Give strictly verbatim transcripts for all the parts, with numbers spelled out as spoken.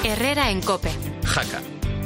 Herrera en COPE. Jaca.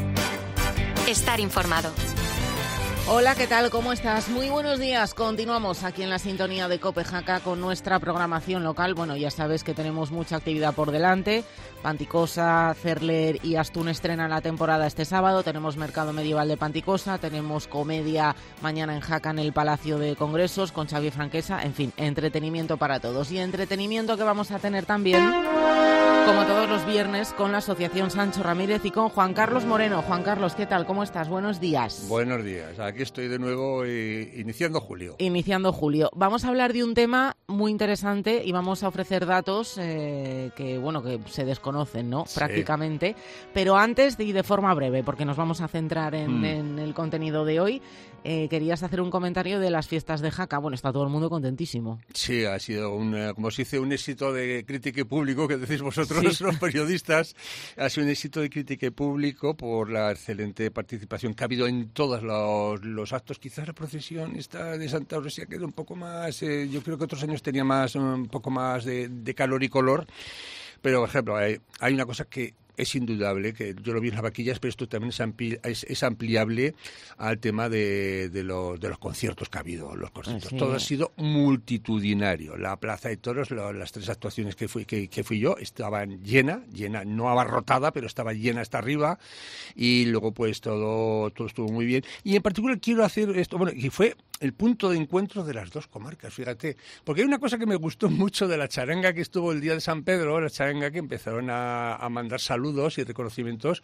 Estar informado. Hola, ¿qué tal? ¿Cómo estás? Muy buenos días. Continuamos aquí en la sintonía de COPE Jaca con nuestra programación local. Bueno, ya sabes que tenemos mucha actividad por delante. Panticosa, Cerler y Astún estrenan la temporada este sábado. Tenemos Mercado Medieval de Panticosa, tenemos comedia mañana en Jaca en el Palacio de Congresos con Xavi Franquesa. En fin, entretenimiento para todos. Y entretenimiento que vamos a tener también, como todos los viernes, con la Asociación Sancho Ramírez y con Juan Carlos Moreno. Juan Carlos, ¿qué tal? ¿Cómo estás? Buenos días. Buenos días. Aquí estoy de nuevo eh, iniciando julio. Iniciando julio. Vamos a hablar de un tema muy interesante y vamos a ofrecer datos eh, que, bueno, que se desconocen, ¿no? Sí. Prácticamente. Pero antes, y de, de forma breve, porque nos vamos a centrar en, mm. en el contenido de hoy, eh, querías hacer un comentario de las fiestas de Jaca. Bueno, está todo el mundo contentísimo. Sí, ha sido, un, como se dice, un éxito de crítica y público, que decís vosotros, sí. Los periodistas. Ha sido un éxito de crítica y público por la excelente participación que ha habido en todos los, los actos. Quizás la procesión esta de Santa Rosia queda un poco más, eh, yo creo que otros años tenía más un poco más de, de calor y color, pero por ejemplo hay, hay una cosa que es indudable, que yo lo vi en las vaquillas, pero esto también es, ampli, es, es ampliable al tema de, de, los, de los conciertos que ha habido, los conciertos. Sí. Todo ha sido multitudinario. La Plaza de Toros, lo, las tres actuaciones que fui, que, que fui yo, estaban llena, llena, no abarrotada, pero estaba llena hasta arriba, y luego pues todo, todo estuvo muy bien. Y en particular quiero hacer esto, bueno, y fue el punto de encuentro de las dos comarcas, fíjate, porque hay una cosa que me gustó mucho de la charanga que estuvo el día de San Pedro, la charanga que empezaron a, a mandar saludos saludos y reconocimientos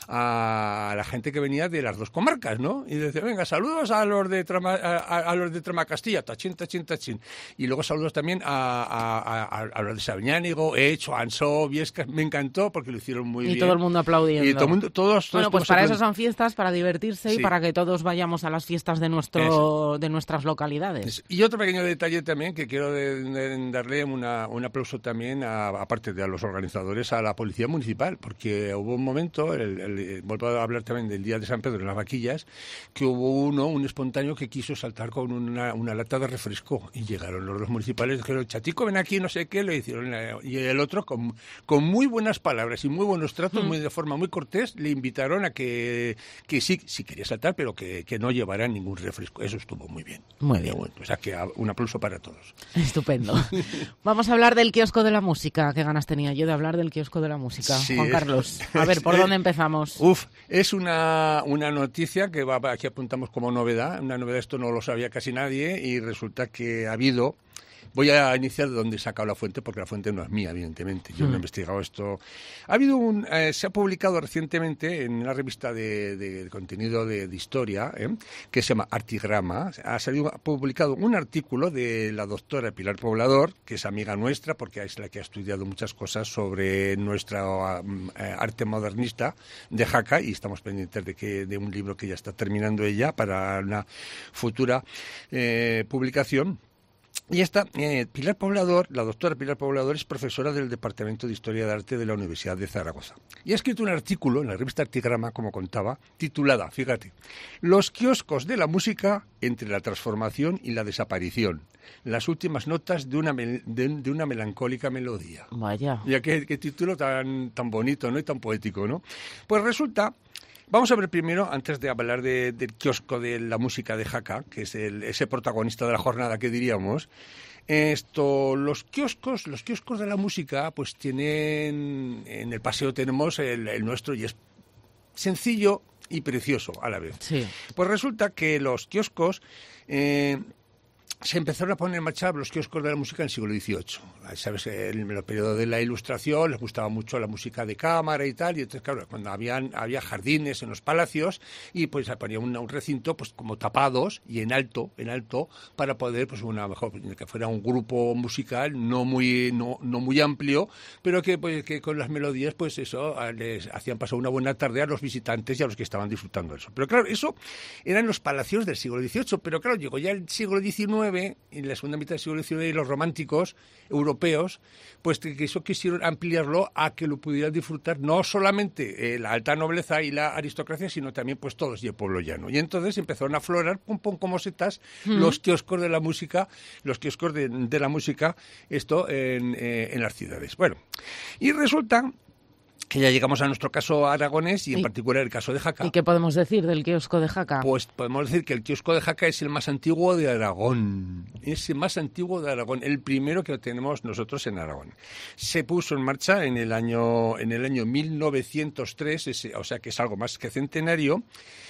a la gente que venía de las dos comarcas, ¿no? Y decía, venga, saludos a los de Trama, a, a los de Tramacastilla, tachín, tachín, tachín. Y luego saludos también a, a, a, a los de Sabiñánigo, Hecho, Ansó, Viescas. Me encantó porque lo hicieron muy y bien. Y todo el mundo aplaudiendo. Y todo el mundo, todos, todos, bueno, pues todos para eso son fiestas, para divertirse, sí. Y para que todos vayamos a las fiestas de nuestro de nuestras localidades. Y otro pequeño detalle también que quiero de, de darle una, un aplauso también, a, aparte de a los organizadores, a la Policía Municipal, porque hubo un momento, el, el, vuelvo a hablar también del día de San Pedro en las vaquillas, que hubo uno, un espontáneo que quiso saltar con una, una lata de refresco y llegaron los dos municipales y dijeron, chatico, ven aquí, no sé qué, lo hicieron, y el otro con, con muy buenas palabras y muy buenos tratos, mm. muy de forma muy cortés, le invitaron a que, que sí, sí quería saltar, pero que, que no llevara ningún refresco. Eso estuvo muy bien. Muy bien. Bueno, o sea que un aplauso para todos. Estupendo. Vamos a hablar del kiosco de la música. Qué ganas tenía yo de hablar del kiosco de la música, sí, Juan Carlos. A ver, ¿por dónde empezamos? Uf, es una, una noticia que va, aquí apuntamos como novedad. Una novedad, esto no lo sabía casi nadie y resulta que ha habido... Voy a iniciar de donde he sacado la fuente, porque la fuente no es mía, evidentemente. Yo mm. no he investigado esto. Ha habido un, eh, se ha publicado recientemente en una revista de, de, de contenido de, de historia, ¿eh? que se llama Artigrama. Ha salido, ha publicado un artículo de la doctora Pilar Poblador, que es amiga nuestra, porque es la que ha estudiado muchas cosas sobre nuestra um, eh, arte modernista de Jaca, y estamos pendientes de que de un libro que ya está terminando ella para una futura eh, publicación. Y esta, eh, Pilar Poblador, la doctora Pilar Poblador, es profesora del Departamento de Historia de Arte de la Universidad de Zaragoza. Y ha escrito un artículo en la revista Artigrama, como contaba, titulada, fíjate, Los kioscos de la música entre la transformación y la desaparición. Las últimas notas de una, de, de una melancólica melodía. Vaya. Ya qué, qué título tan, tan bonito, ¿no? Y tan poético, ¿no? Pues resulta... Vamos a ver primero, antes de hablar de, del kiosco de la música de Jaca, que es el, ese protagonista de la jornada que diríamos, esto, los kioscos, los kioscos de la música, pues tienen, en el paseo tenemos el, el nuestro y es sencillo y precioso a la vez. Sí. Pues resulta que los kioscos... Eh, se empezaron a poner en marcha los kioscos de la música en el siglo dieciocho. ¿Sabes? En el periodo de la Ilustración les gustaba mucho la música de cámara y tal, y entonces, claro, cuando habían, había jardines en los palacios, y pues se ponía un, un recinto pues como tapados y en alto, en alto, para poder, pues una mejor, que fuera un grupo musical no muy, no, no muy amplio, pero que, pues, que con las melodías, pues eso, les hacían pasar una buena tarde a los visitantes y a los que estaban disfrutando de eso. Pero claro, eso eran los palacios del siglo dieciocho, pero claro, llegó ya el siglo diecinueve, en la segunda mitad del siglo diecinueve, los románticos europeos, pues que eso quisieron ampliarlo a que lo pudieran disfrutar no solamente eh, la alta nobleza y la aristocracia, sino también pues todos y el pueblo llano. Y entonces empezaron a aflorar, pum, pum, como setas, mm. los kioscos de la música, los kioscos de, de la música, esto en, eh, en las ciudades. Bueno, y resulta que ya llegamos a nuestro caso aragonés y en ¿Y, particular el caso de Jaca. ¿Y qué podemos decir del kiosco de Jaca? Pues podemos decir que el kiosco de Jaca es el más antiguo de Aragón. Es el más antiguo de Aragón, el primero que tenemos nosotros en Aragón. Se puso en marcha en el año, en el año mil novecientos tres, ese, o sea que es algo más que centenario.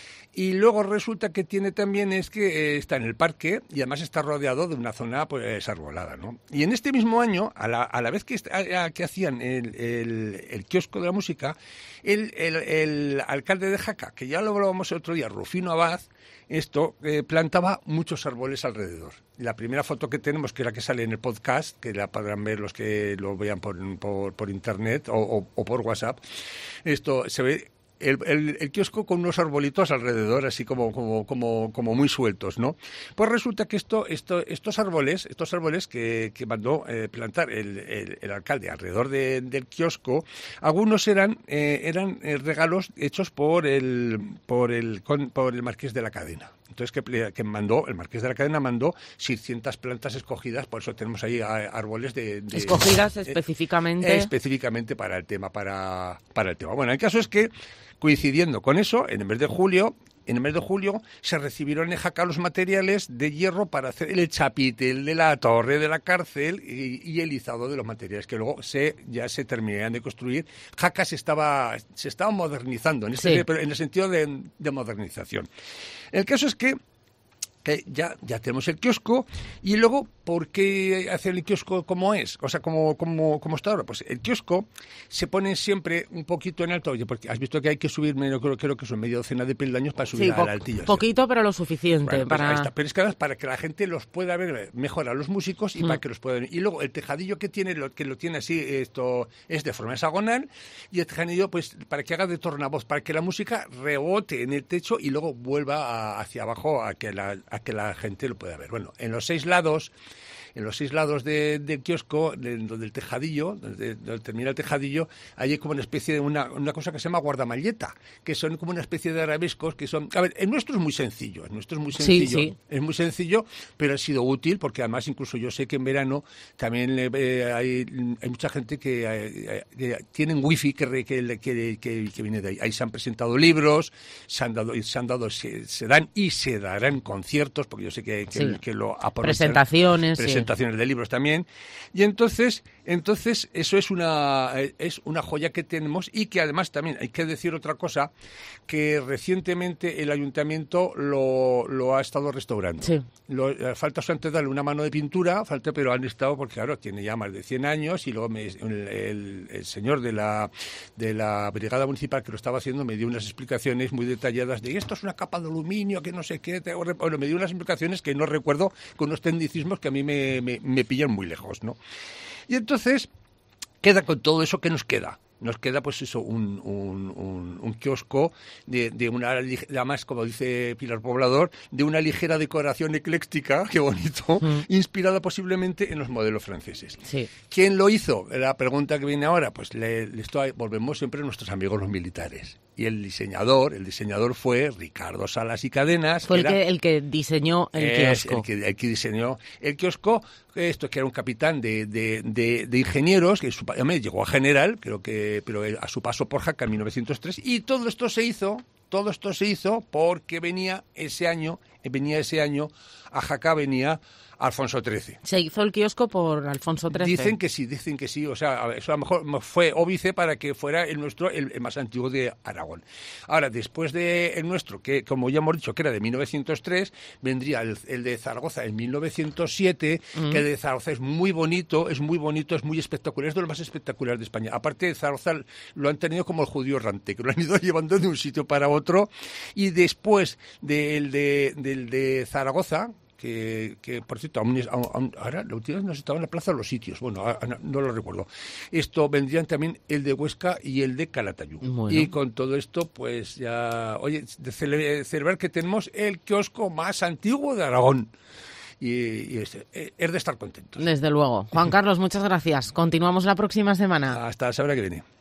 Y luego resulta que tiene también es que eh, está en el parque y además está rodeado de una zona pues arbolada, ¿no? Y en este mismo año, a la, a la vez que, a, que hacían el, el, el kiosco de la música, el, el, el alcalde de Jaca, que ya lo hablábamos el otro día, Rufino Abad, esto eh, plantaba muchos árboles alrededor. La primera foto que tenemos, que es la que sale en el podcast, que la podrán ver los que lo vean por, por, por internet o, o, o por WhatsApp, esto se ve. El, el, el kiosco con unos arbolitos alrededor, así como, como, como, como muy sueltos, ¿no? Pues resulta que esto, esto, estos árboles, estos árboles que, que mandó eh, plantar el, el, el alcalde alrededor de, del kiosco, algunos eran, eh, eran eh, regalos hechos por el, por el, con, por el Marqués de la Cadena. Entonces, que, que mandó, el Marqués de la Cadena mandó seiscientas plantas escogidas, por eso tenemos ahí árboles de... de escogidas eh, específicamente. Eh, específicamente para el tema, para, para el tema. Bueno, el caso es que, coincidiendo con eso, en el mes de julio, en el mes de julio se recibieron en Jaca los materiales de hierro para hacer el chapitel de la torre de la cárcel y, y el izado de los materiales que luego se ya se terminarían de construir. Jaca se estaba se estaba modernizando en, este, sí. pero en el sentido de, de modernización. El caso es que que ya, ya tenemos el kiosco y luego, ¿por qué hacer el kiosco como es? O sea, como, como, como está ahora. Pues el kiosco se pone siempre un poquito en alto, oye, porque has visto que hay que subir, creo, creo que son media docena de peldaños para subir sí, al altillo. Poquito, ¿sí? Pero lo suficiente. Bueno, pues para... ahí está. Pero es que para que la gente los pueda ver mejor a los músicos y mm. para que los puedan ver. Y luego el tejadillo que tiene, lo, que lo tiene así, esto es de forma hexagonal, y el tejadillo, pues, para que haga de tornavoz, para que la música rebote en el techo y luego vuelva a, hacia abajo a que la a que la gente lo pueda ver. Bueno, en los seis lados, en los seis lados de, del kiosco, de, de, del tejadillo, donde, donde termina el tejadillo, hay como una especie de una, una cosa que se llama guardamalleta, que son como una especie de arabescos que son... A ver, el nuestro es muy sencillo, el nuestro es muy sencillo, sí, sí. es muy sencillo, pero ha sido útil porque además incluso yo sé que en verano también eh, hay, hay mucha gente que, eh, que tienen wifi que, que, que, que, que viene de ahí. Ahí se han presentado libros, se han dado, se han dado, se, se dan y se darán conciertos, porque yo sé que, que, sí. que lo aprovechan. Presentaciones, presentaciones de libros también, y entonces entonces eso es una es una joya que tenemos y que además también hay que decir otra cosa, que recientemente el ayuntamiento lo, lo ha estado restaurando. Sí. Lo, falta solamente darle una mano de pintura, falta, pero han estado, porque claro, tiene ya más de cien años y luego me, el, el, el señor de la de la brigada municipal que lo estaba haciendo me dio unas explicaciones muy detalladas de esto es una capa de aluminio, que no sé qué, te, bueno, me dio unas explicaciones que no recuerdo, con unos tecnicismos que a mí me Me, me pillan muy lejos, ¿no? Y entonces, queda con todo eso, ¿qué nos queda? Nos queda, pues eso, un, un, un, un kiosco de, de una, además, como dice Pilar Poblador, de una ligera decoración ecléctica, qué bonito, mm. inspirada posiblemente en los modelos franceses. Sí. ¿Quién lo hizo? La pregunta que viene ahora, pues le, le estoy, volvemos siempre a nuestros amigos los militares. Y el diseñador, el diseñador fue Ricardo Salas y Cadenas. Fue el, era, que, el que diseñó el kiosco. El que, el que diseñó el kiosco, esto que era un capitán de, de, de, de ingenieros, que su, llegó a general, creo que, pero a su paso por Jaca en mil novecientos tres, y todo esto se hizo, todo esto se hizo porque venía ese año, venía ese año, a Jaca venía Alfonso trece. Se hizo el kiosco por Alfonso trece. Dicen que sí, dicen que sí. O sea, eso a lo mejor fue óbice para que fuera el nuestro, el, el más antiguo de Aragón. Ahora, después de el nuestro, que como ya hemos dicho, que era de mil novecientos tres, vendría el, el de Zaragoza en mil novecientos siete, mm. que el de Zaragoza es muy bonito, es muy bonito, es muy espectacular, es de lo más espectacular de España. Aparte de Zaragoza, lo han tenido como el judío errante, que lo han ido llevando de un sitio para otro. Y después del de, del de Zaragoza, Que, que por cierto, aún, es, aún, ahora la última vez nos estaba en la Plaza de los Sitios, bueno, no, no lo recuerdo. Esto vendrían también el de Huesca y el de Calatayud. Bueno. Y con todo esto, pues ya, oye, de cele- celebrar que tenemos el kiosco más antiguo de Aragón. Y, y es, es de estar contentos. Desde luego. Juan Carlos, muchas gracias. Continuamos la próxima semana. Hasta la semana que viene.